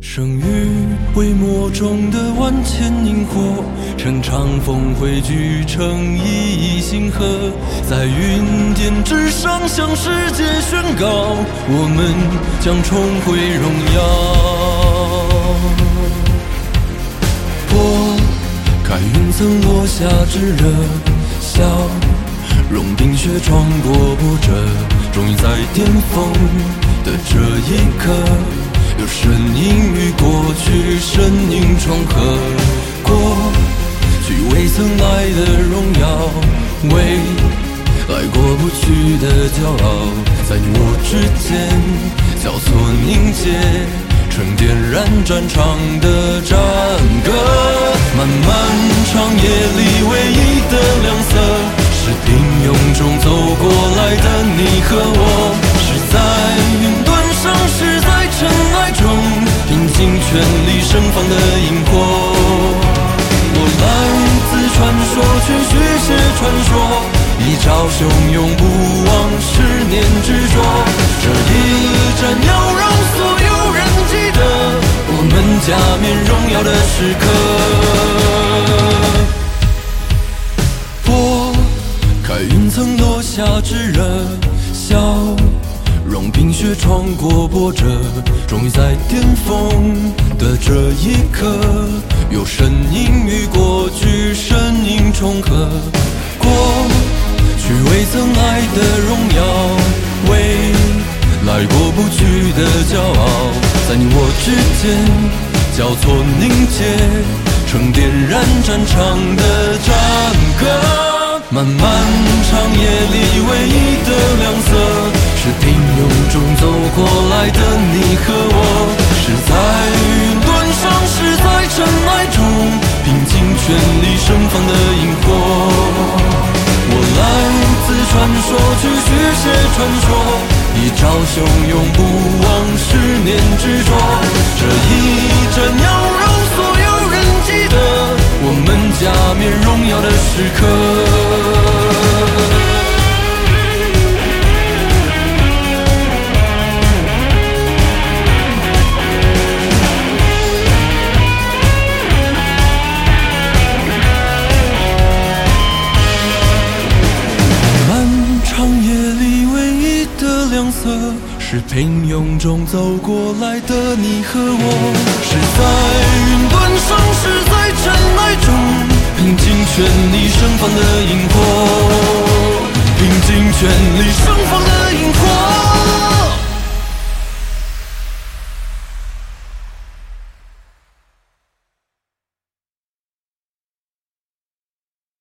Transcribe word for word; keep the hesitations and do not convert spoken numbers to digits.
生于微末中的万千萤火，乘长风汇聚成一亿星河，在云巅之上向世界宣告，我们将重回荣耀。拨开云层落下炙热笑容，冰雪穿过波折，终于在巅峰的这一刻，有身影与过去身影重合，过去未曾来的荣耀，未来过不去的骄傲，在你我之间交错凝结成点燃战场的战歌。漫漫长夜里唯一的亮色，是平庸中走过来的你和我，是在云端上，是在尘埃中拼尽全力盛放的萤火。我来自传说，却续写传说，一朝汹涌不忘十年执着，这一战要让所有人记得我们加冕荣耀的时刻。拨开云层落下炙热笑容，冰雪穿过波折，终于在巅峰的这一刻，有身影与过去身影重合，过去未曾来的荣耀，未来过不去的骄傲，在你我之间交错凝结成点燃战场的战歌。漫漫长夜里唯一的亮色，是平庸中走过来的你和我，是在云端上，是在尘埃中拼尽全力盛放的萤火。我来自传说，去续写传说，一朝汹涌不忘十年执着，这一战要让所有人记得我们加冕荣耀的时刻。是平庸中走过来的你和我，是在云端上，是在尘埃中拼尽全力盛放的萤火，拼尽全力盛放的萤火。